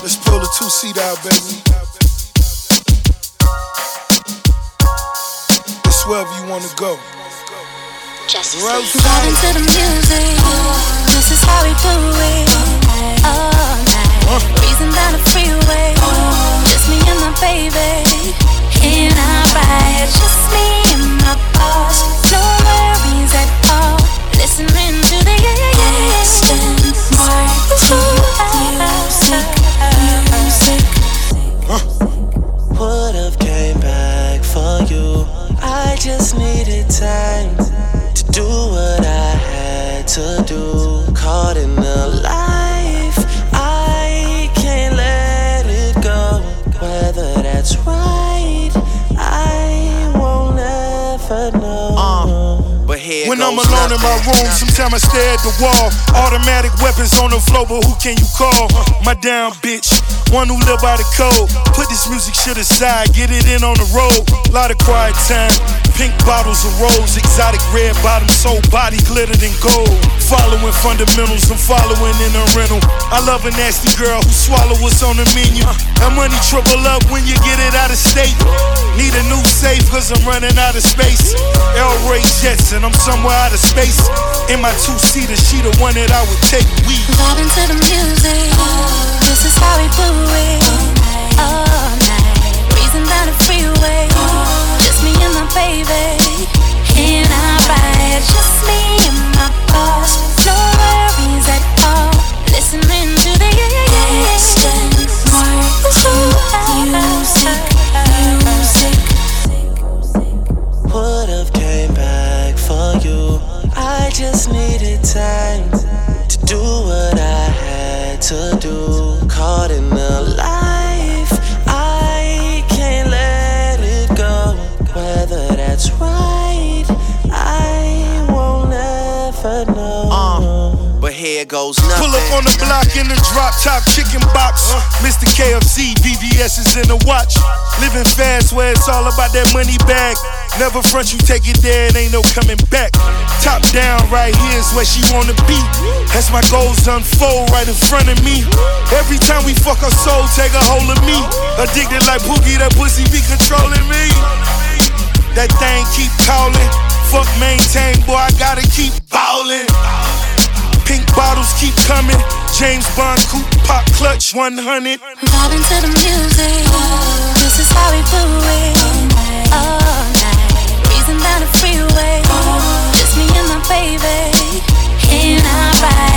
Let's pull the two-seat out, baby. It's wherever you wanna go. Vibing to the music. This is how we do it. All night. Breezing down the freeway. Just me and my baby. In our ride. Just me and my boss. No worries at all. Listening to the Would've came back for you. I just needed time to do what I had to do. Caught in the life, I can't let it go. Whether that's right, I won't ever know. But here when goes I'm alone in my room, sometimes I stare at the wall. Automatic weapons on the floor, but who can you call? My down bitch, one who live by the code. Put this music shit aside, get it in on the road. Lot of quiet time, pink bottles of rose, exotic red bottoms, soul body glittered in gold. Following fundamentals, I'm following in a rental. I love a nasty girl who swallow what's on the menu. That money triple up when you get it out of state. Need a new safe cause I'm running out of space. El Ray Jets and I'm somewhere out of space. In my two-seater, she the one that I would take. We vibing to the music. This is how we do it. All night. Breezing down the freeway. Just me and my baby. In our ride. Just me and my boss. No worries at all. Listening to the would've came back for you. I just needed time to do what I had to do. Caught in the life, I can't let it go. Whether that's right, I won't ever know. But here goes nothing. pull up on the block in the drop top chicken box. Mr. KFC, VVS is in the watch. Living fast where it's all about that money bag. Never front, you take it there, it ain't no coming back. Top down, right here is where she wanna be. As my goals unfold right in front of me. Every time we fuck, her soul take a hold of me. Addicted like Pookie, that pussy be controlling me. That thing keep calling. Fuck maintain, boy, I gotta keep ballin'. Pink bottles keep coming. James Bond coupe, pop clutch 100. Vibing to the music. This is how we do it. All night. Breezing down the freeway. Just me and my baby. In our ride.